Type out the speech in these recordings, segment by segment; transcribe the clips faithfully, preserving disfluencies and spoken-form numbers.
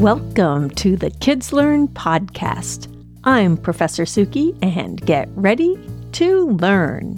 Welcome to the Kids Learn podcast. I'm Professor Suki, and get ready to learn.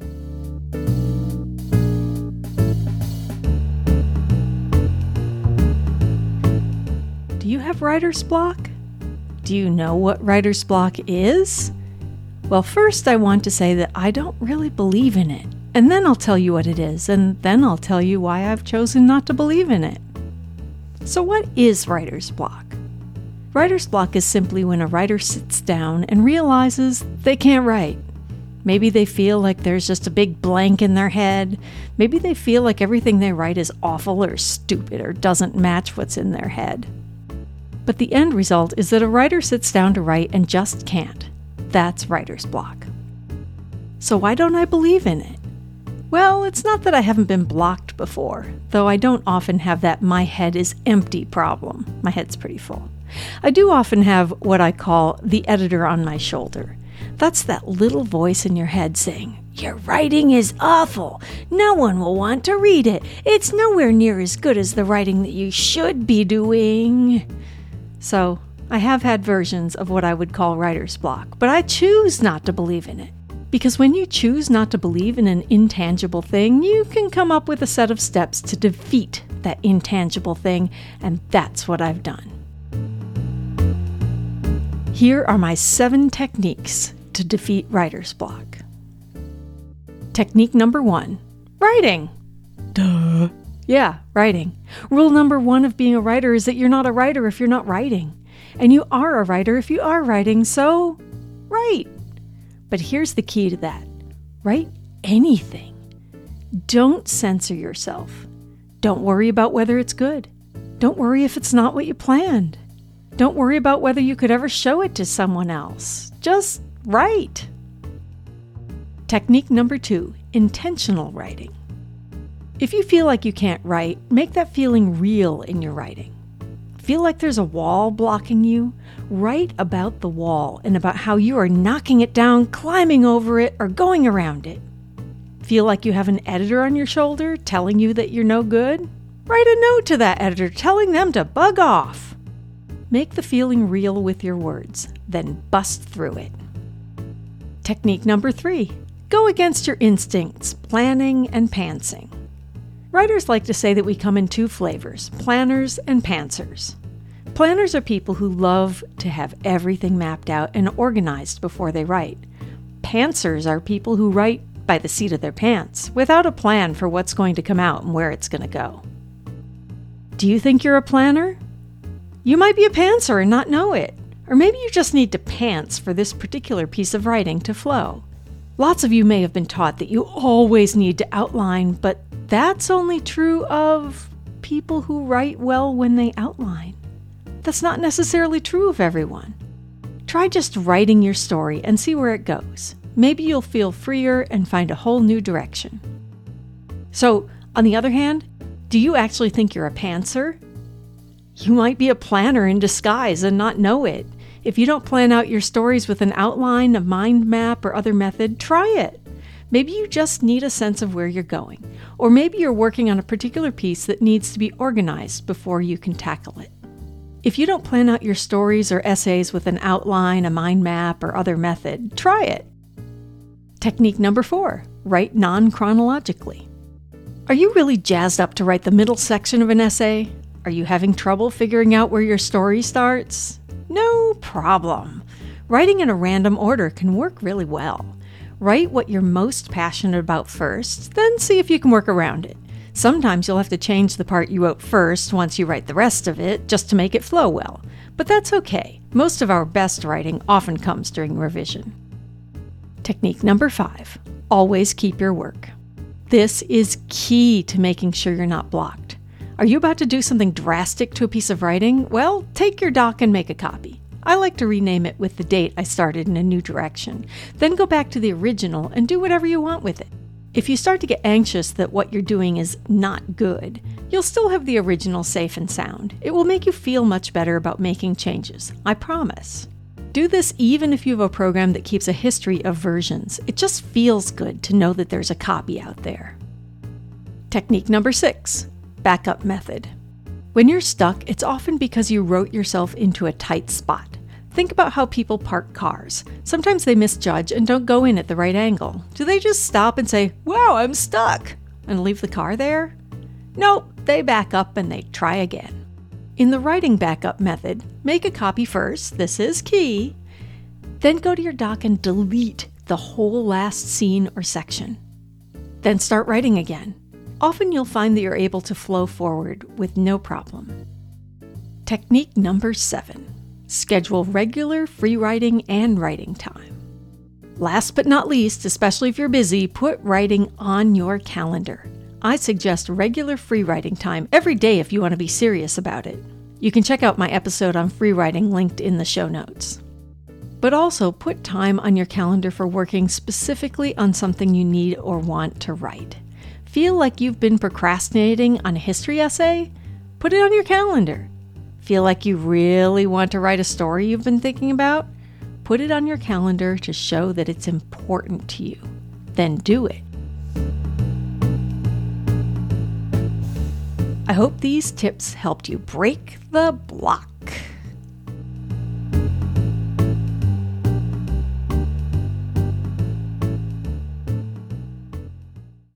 Do you have writer's block? Do you know what writer's block is? Well, first I want to say that I don't really believe in it, and then I'll tell you what it is, and then I'll tell you why I've chosen not to believe in it. So what is writer's block? Writer's block is simply when a writer sits down and realizes they can't write. Maybe they feel like there's just a big blank in their head. Maybe they feel like everything they write is awful or stupid or doesn't match what's in their head. But the end result is that a writer sits down to write and just can't. That's writer's block. So why don't I believe in it? Well, it's not that I haven't been blocked before, though I don't often have that my head is empty problem. My head's pretty full. I do often have what I call the editor on my shoulder. That's that little voice in your head saying, "Your writing is awful. No one will want to read it. It's nowhere near as good as the writing that you should be doing." So, I have had versions of what I would call writer's block, but I choose not to believe in it. Because when you choose not to believe in an intangible thing, you can come up with a set of steps to defeat that intangible thing, and that's what I've done. Here are my seven techniques to defeat writer's block. Technique number one, writing. Duh. Yeah, writing. Rule number one of being a writer is that you're not a writer if you're not writing. And you are a writer if you are writing, so write. But here's the key to that. Write anything. Don't censor yourself. Don't worry about whether it's good. Don't worry if it's not what you planned. Don't worry about whether you could ever show it to someone else. Just write. Technique number two, intentional writing. If you feel like you can't write, make that feeling real in your writing. Feel like there's a wall blocking you? Write about the wall and about how you are knocking it down, climbing over it, or going around it. Feel like you have an editor on your shoulder telling you that you're no good? Write a note to that editor telling them to bug off. Make the feeling real with your words, then bust through it. Technique number three, go against your instincts, planning and pantsing. Writers like to say that we come in two flavors, planners and pantsers. Planners are people who love to have everything mapped out and organized before they write. Pantsers are people who write by the seat of their pants, without a plan for what's going to come out and where it's going to go. Do you think you're a planner? You might be a pantser and not know it. Or maybe you just need to pants for this particular piece of writing to flow. Lots of you may have been taught that you always need to outline, but that's only true of people who write well when they outline. That's not necessarily true of everyone. Try just writing your story and see where it goes. Maybe you'll feel freer and find a whole new direction. So, on the other hand, do you actually think you're a pantser? You might be a planner in disguise and not know it. If you don't plan out your stories with an outline, a mind map, or other method, try it. Maybe you just need a sense of where you're going. Or maybe you're working on a particular piece that needs to be organized before you can tackle it. If you don't plan out your stories or essays with an outline, a mind map, or other method, try it. Technique number four, write non-chronologically. Are you really jazzed up to write the middle section of an essay? Are you having trouble figuring out where your story starts? No problem. Writing in a random order can work really well. Write what you're most passionate about first, then see if you can work around it. Sometimes you'll have to change the part you wrote first once you write the rest of it, just to make it flow well. But that's okay. Most of our best writing often comes during revision. Technique number five, always keep your work. This is key to making sure you're not blocked. Are you about to do something drastic to a piece of writing? Well, take your doc and make a copy. I like to rename it with the date I started in a new direction. Then go back to the original and do whatever you want with it. If you start to get anxious that what you're doing is not good, you'll still have the original safe and sound. It will make you feel much better about making changes. I promise. Do this even if you have a program that keeps a history of versions. It just feels good to know that there's a copy out there. Technique number six, backup method. When you're stuck, it's often because you wrote yourself into a tight spot. Think about how people park cars. Sometimes they misjudge and don't go in at the right angle. Do they just stop and say, "Wow, I'm stuck," and leave the car there? Nope, they back up and they try again. In the writing backup method, make a copy first, this is key, then go to your doc and delete the whole last scene or section. Then start writing again. Often you'll find that you're able to flow forward with no problem. Technique number seven. Schedule regular free writing and writing time. Last but not least, especially if you're busy, put writing on your calendar. I suggest regular free writing time every day if you want to be serious about it. You can check out my episode on free writing linked in the show notes. But also put time on your calendar for working specifically on something you need or want to write. Feel like you've been procrastinating on a history essay? Put it on your calendar. Feel like you really want to write a story you've been thinking about? Put it on your calendar to show that it's important to you. Then do it. I hope these tips helped you break the block.